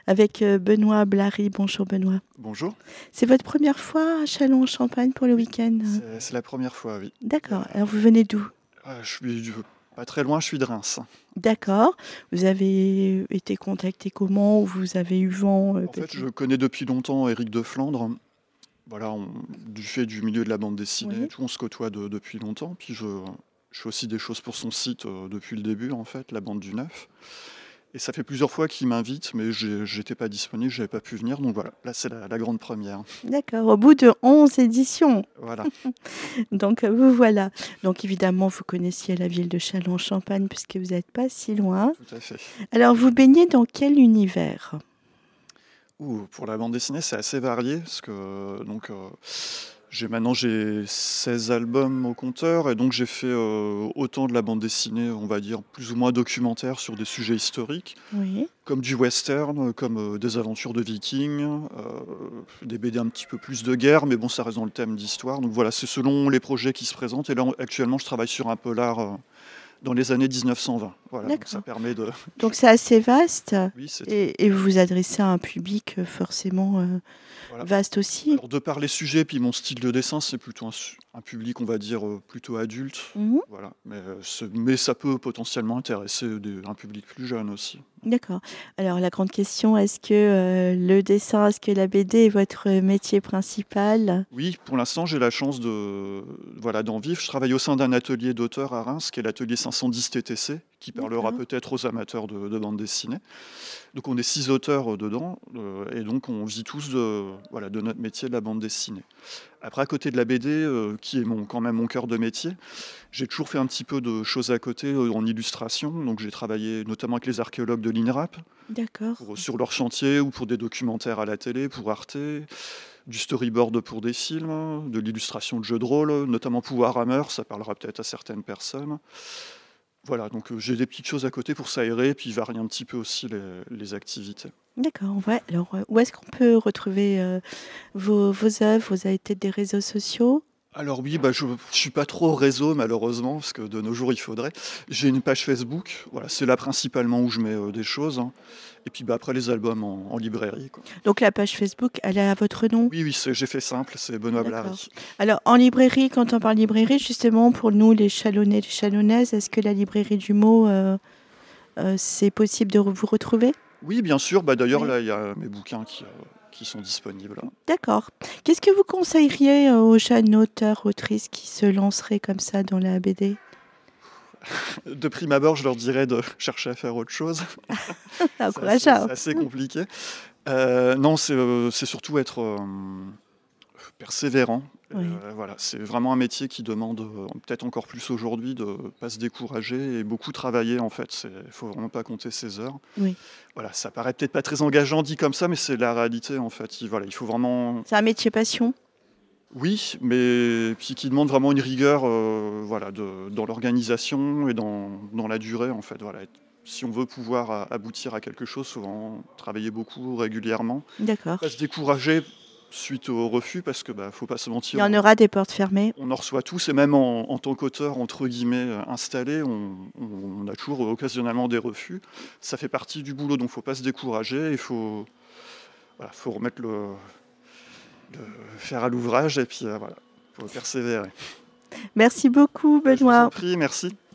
avec Benoît Blary. Bonjour Benoît. Bonjour. C'est votre première fois à Châlons-en-Champagne pour le week-end? C'est la première fois, oui. D'accord. Alors vous venez d'où? Je suis pas très loin, je suis de Reims. D'accord. Vous avez été contacté comment ou vous avez eu vent En fait, je connais depuis longtemps Éric de Flandre. Voilà, du fait du milieu de la bande dessinée, Oui. on se côtoie depuis longtemps. Puis je fais aussi des choses pour son site depuis le début, en fait, la bande du Neuf. Et ça fait plusieurs fois qu'il m'invite, mais j'étais pas disponible, j'avais pas pu venir. Donc voilà, là c'est la grande première. D'accord. Au bout de 11 éditions. Voilà. Donc vous voilà. Donc évidemment, vous connaissiez la ville de Châlons-en-Champagne puisque vous n'êtes pas si loin. Tout à fait. Alors vous baignez dans quel univers? Pour la bande dessinée, c'est assez varié, parce que j'ai 16 albums au compteur, et donc j'ai fait autant de la bande dessinée, on va dire, plus ou moins documentaire sur des sujets historiques, Oui. comme du western, comme des aventures de vikings, des BD un petit peu plus de guerre, mais bon, ça reste dans le thème d'histoire. Donc voilà, c'est selon les projets qui se présentent, et là, actuellement, je travaille sur un polar dans les années 1920. Voilà, donc ça D'accord. permet de... Donc c'est assez vaste Oui, c'est... et vous vous adressez à un public forcément Voilà. vaste aussi. Alors, de par les sujets, puis mon style de dessin, c'est plutôt un public, on va dire, plutôt adulte. Mhm. Voilà. Mais ça peut potentiellement intéresser un public plus jeune aussi. D'accord. Alors la grande question, est-ce que le dessin, est-ce que la BD est votre métier principal? Oui, pour l'instant, j'ai la chance d'en vivre. Je travaille au sein d'un atelier d'auteur à Reims, qui est l'atelier 510 TTC, qui parlera D'accord. peut-être aux amateurs de bande dessinée. Donc on est 6 auteurs dedans, et donc on vit tous de notre métier de la bande dessinée. Après, à côté de la BD, qui est quand même mon cœur de métier, j'ai toujours fait un petit peu de choses à côté en illustration. Donc j'ai travaillé notamment avec les archéologues de l'INRAP D'accord. sur leur chantier, ou pour des documentaires à la télé, pour Arte, du storyboard pour des films, de l'illustration de jeux de rôle, notamment pour Warhammer, ça parlera peut-être à certaines personnes. Voilà, donc j'ai des petites choses à côté pour s'aérer, puis varier un petit peu aussi les activités. D'accord. Ouais. Alors où est-ce qu'on peut retrouver vos œuvres? Vous avez peut-être des réseaux sociaux? Alors oui, je ne suis pas trop réseau malheureusement, parce que de nos jours il faudrait. J'ai une page Facebook, voilà, c'est là principalement où je mets des choses, hein. Et puis après les albums en librairie, quoi. Donc la page Facebook, elle est à votre nom? Oui, j'ai fait simple, c'est Benoît D'accord. Blary. Alors en librairie, quand on parle librairie, justement pour nous les Chalonnais, les Chalonnaises, est-ce que la librairie du mot, c'est possible de vous retrouver? Oui, bien sûr, d'ailleurs Oui. là il y a mes bouquins qui sont disponibles là. D'accord. Qu'est-ce que vous conseilleriez aux jeunes auteurs, autrices qui se lanceraient comme ça dans la BD? De prime abord, je leur dirais de chercher à faire autre chose. Encourageant. C'est assez compliqué. Non, c'est surtout être persévérant. Oui. Voilà, c'est vraiment un métier qui demande, peut-être encore plus aujourd'hui, de ne pas se décourager et beaucoup travailler en fait. Il ne faut vraiment pas compter ses heures. Oui. Voilà, ça paraît peut-être pas très engageant dit comme ça, mais c'est la réalité en fait. Il faut vraiment... C'est un métier passion? Oui, mais puis qui demande vraiment une rigueur dans l'organisation et dans la durée en fait. Voilà. Si on veut pouvoir aboutir à quelque chose, il faut vraiment travailler beaucoup régulièrement. D'accord. Pas se décourager suite au refus, parce que faut pas se Il mentir, y en aura des portes fermées? on en reçoit tous, et même en tant qu'auteur entre guillemets installé, on a toujours occasionnellement des refus. Ça fait partie du boulot, donc faut pas se décourager, il faut remettre le fer à l'ouvrage, et puis faut persévérer. Merci beaucoup, Je vous en Benoît. prie, merci.